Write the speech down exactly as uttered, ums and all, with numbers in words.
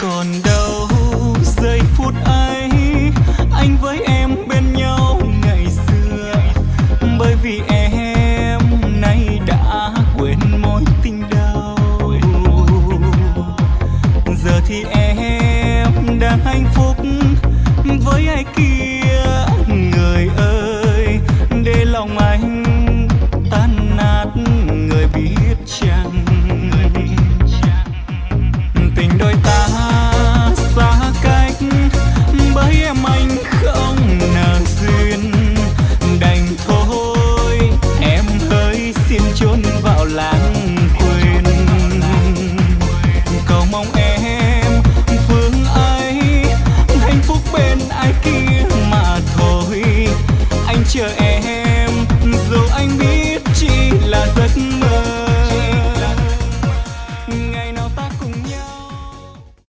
còn đâu giây phút ấy anh với em bên nhau ngày xưa, bởi vì em nay đã quên mối tình đau. Giờ thì em đang hạnh phúc với ai kia, người ơi để lòng anh tan nát người biết chăng. Tình đôi ta xa cách bởi em anh không nợ duyên, đành thôi em hỡi xin chôn vào lãng quên. Cầu mong em phương ấy hạnh phúc bên ai kia mà thôi. Anh chờ em dù anh biết chỉ là giấc mơ.